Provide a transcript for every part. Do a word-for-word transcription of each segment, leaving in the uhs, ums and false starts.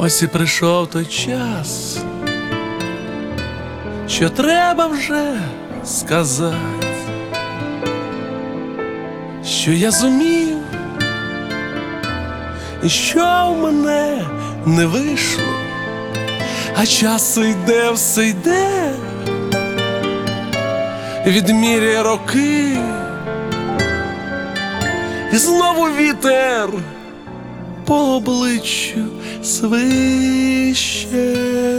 Ось і прийшов той час, що треба вже сказати, що я зумів, і що в мене не вийшло, а час йде, все йде, відміряє роки, і знову вітер по обличчю свище.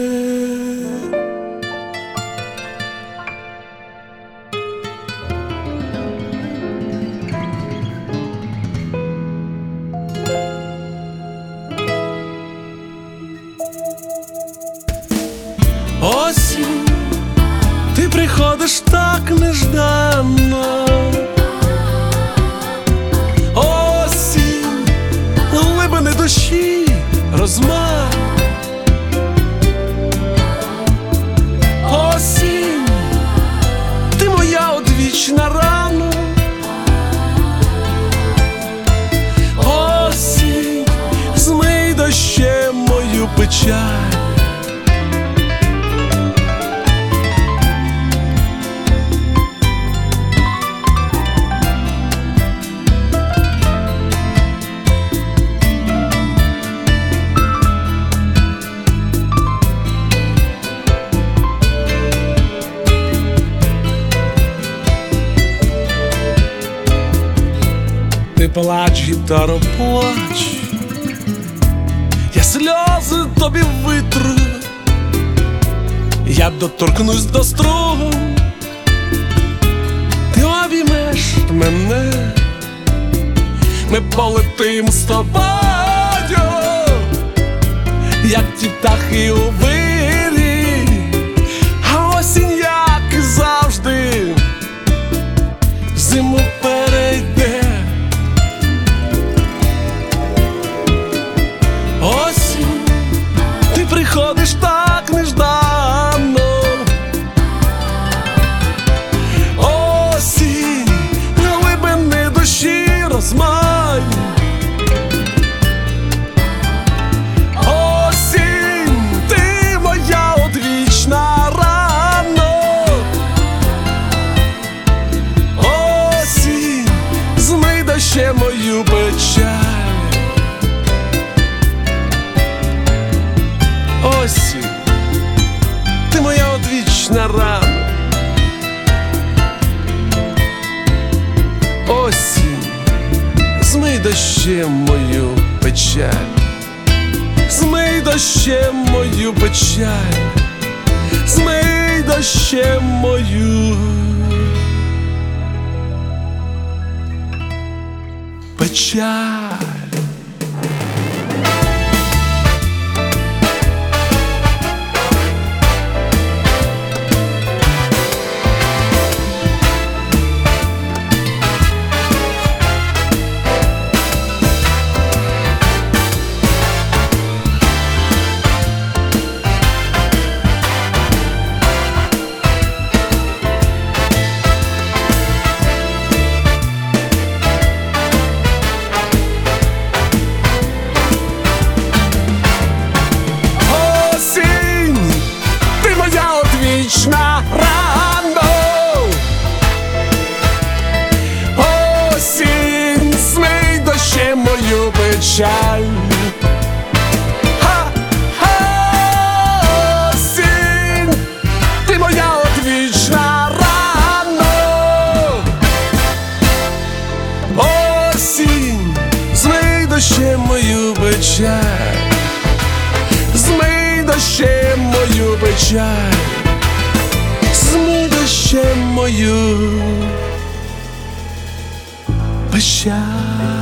Осінь, ти приходиш так нежданно. Осінь, глибини душі розмах. Осінь, ти моя одвічна рана. Осінь, змий дощем мою печаль. Ти плач, гітаро, плач, я сльози тобі витру, я доторкнусь до струн, ти обіймеш мене, ми полетим з тобою, як ті птахи у вирі, а осінь, як і завжди, зиму перейде. Осінь, ти приходиш так нежданно. Осінь, глибини душі розмай. Осінь, ти моя одвічна рана. Осінь, змий дощем мою печаль. Осінь, ти моя одвічна рана. Осінь, змий дощем мою печаль. Змий дощем мою печаль. Змий дощем мою печаль. Одвічна рана. Осінь, змий дощем мою печаль. Ха-ха, осінь, ти моя одвічна рана. Осінь, змий дощем мою печаль. Змий дощем мою печаль. Змий дощем мою печаль.